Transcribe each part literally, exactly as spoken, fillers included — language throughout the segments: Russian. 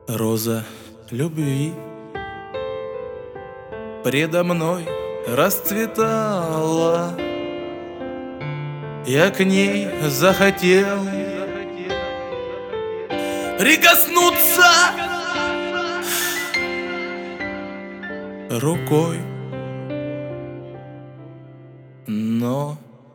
Роза любви предо мной расцветала. Я к ней захотел прикоснуться рукой, но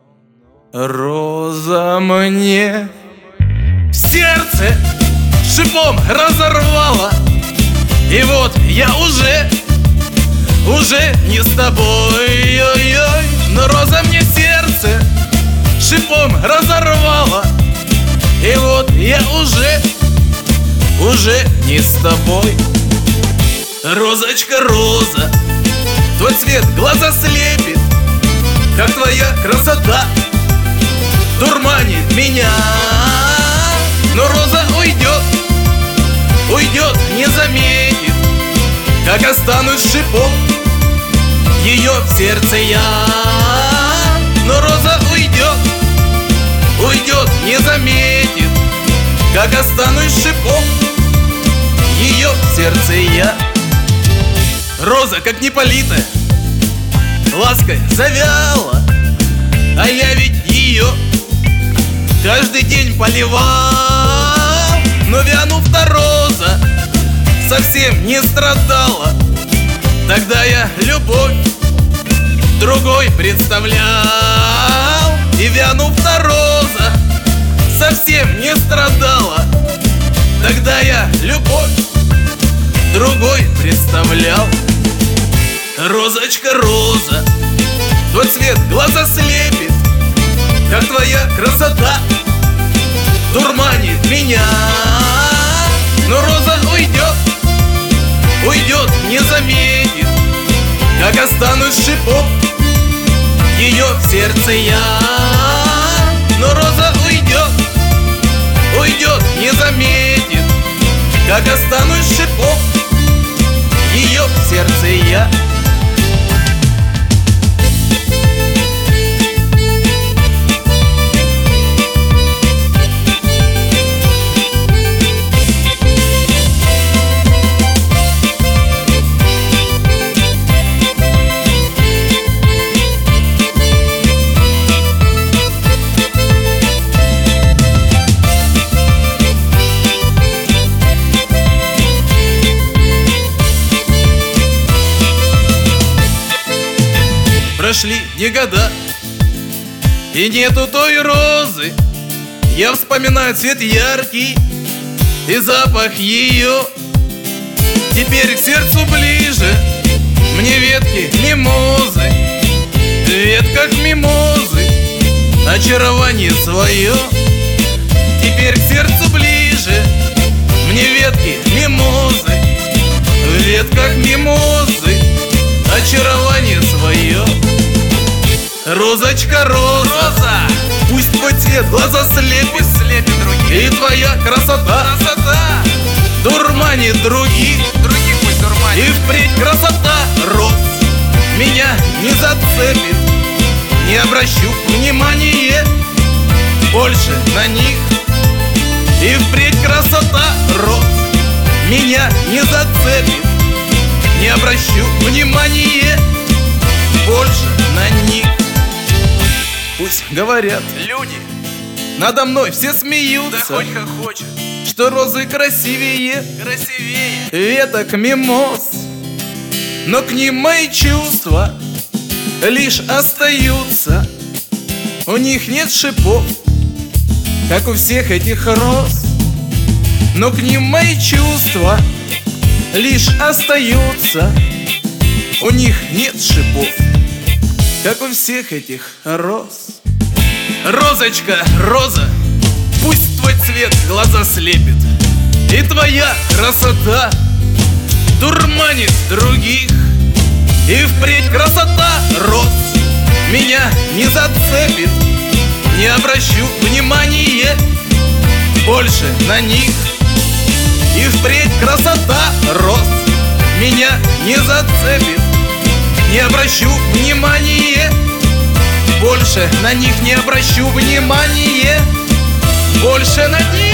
роза мне сердце шипом разорвала. И вот я уже, уже не с тобой, ой-ой. Но роза мне сердце шипом разорвала. И вот я уже, уже не с тобой. Розочка, роза, твой цвет глаза слепит, как твоя красота дурманит меня. Но роза уйдет, уйдет, не заметит, как останусь шипом ее в сердце я. Но роза уйдет, уйдет, не заметит, как останусь шипом ее в сердце я. Роза, как не политая, лаской завяла, а я ведь ее каждый день поливал. Но вянув-то роза совсем не страдала. Тогда я любовь другой представлял. И вянув-то роза совсем не страдала. Тогда я любовь другой представлял. Розочка, роза, твой цвет глаза слепит, как твоя красота дурманит меня. Но роза уйдет, уйдет, не заметит, как останусь шипом ее в сердце я. Но роза уйдет, уйдет, не заметит, как останусь шипом ее в сердце я. Прошли не года, и нету той розы. Я вспоминаю цвет яркий и запах ее. Теперь к сердцу ближе мне ветки мимозы. В ветках мимозы очарование свое. Теперь к сердцу ближе мне ветки мимозы. В ветках мимозы очарование свое. Розочка, роза, роза, пусть твой цвет глаза слепит, слепит других. И твоя красота, красота дурманит других, других пусть дурманит. И впредь красота роз меня не зацепит. Не обращу внимания больше на них. И впредь красота роз меня не зацепит. Не обращу внимания больше на них. Пусть говорят люди, надо мной все смеются, да хоть как хочет, что розы красивее, красивее веток мимоз. Но к ним мои чувства лишь остаются. У них нет шипов, как у всех этих роз. Но к ним мои чувства лишь остаются. У них нет шипов, как у всех этих роз. Розочка, роза, пусть твой цвет глаза слепит. И твоя красота дурманит других. И впредь красота роз меня не зацепит. Не обращу внимания больше на них. И впредь красота роз меня не зацепит. Не обращу внимания больше на них, не обращу внимания больше на них.